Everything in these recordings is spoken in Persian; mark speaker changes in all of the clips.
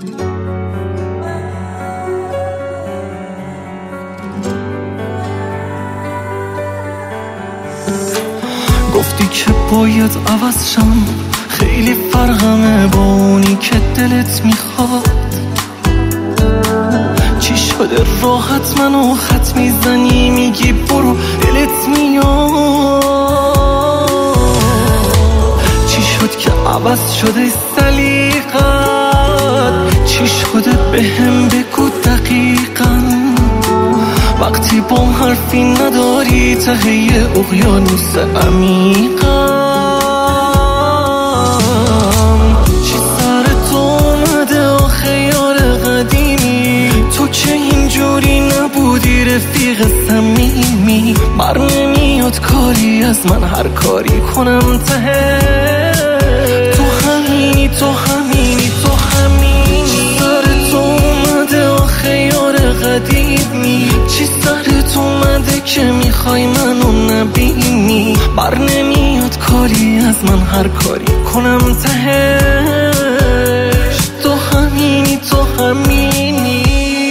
Speaker 1: گفتی که باید عوض شم، خیلی فرقمه با اونی که دلت میخواد. چی شده راحت منو خط میزنی، میگی برو دلت میاد. چی شد که عوض شده سلیقت؟ چی شده بهم بگو دقیقاً. وقتی با حرفی نداری ته اقیانوس عمیقم. چی سر تو اومده آخه یار قدیمی؟ تو که اینجوری نبودی رفیق صمیمی. بر نمیاد کاری از من هر کاری کنم ته تو همینی، تو همینی، تو همینی. چی سر تو اومده آخه یار قدیمی؟ چی سرت اومده که میخوای منو نبینی؟ بر نمیاد کاری از من هر کاری کنم تهش تو همینی، تو همینی.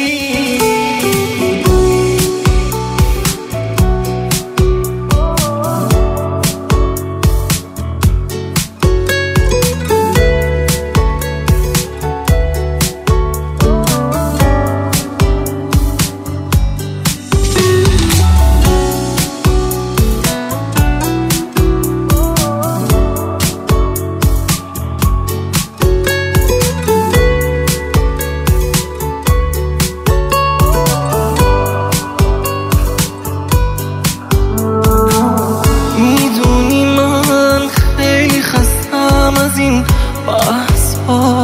Speaker 1: از این بحث ها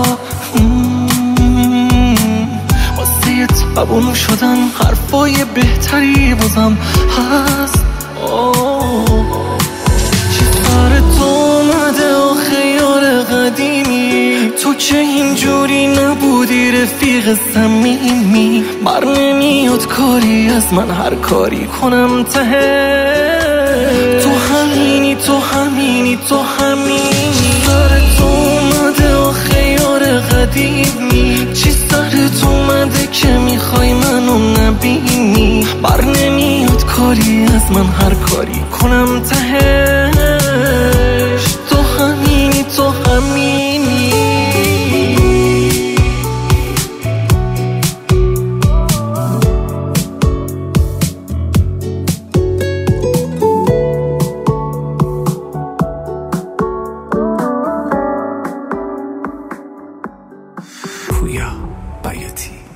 Speaker 1: واسه تبون شدن حرفای بهتری بازم هست. چی سر تو اومده آخه یار قدیمی؟ تو که اینجوری نبودی رفیق صمیمی. بر نمیاد کاری از من هر کاری کنم ته تو همینی، تو همینی، تو همینی. سرت اومده آخه یار قدیمی؟ چی سرت اومده که میخوای منو نبینی؟ بر نمیاد کاری از من هر کاری کنم تهش تو همینی، تو همینی.
Speaker 2: پویا بیاتی.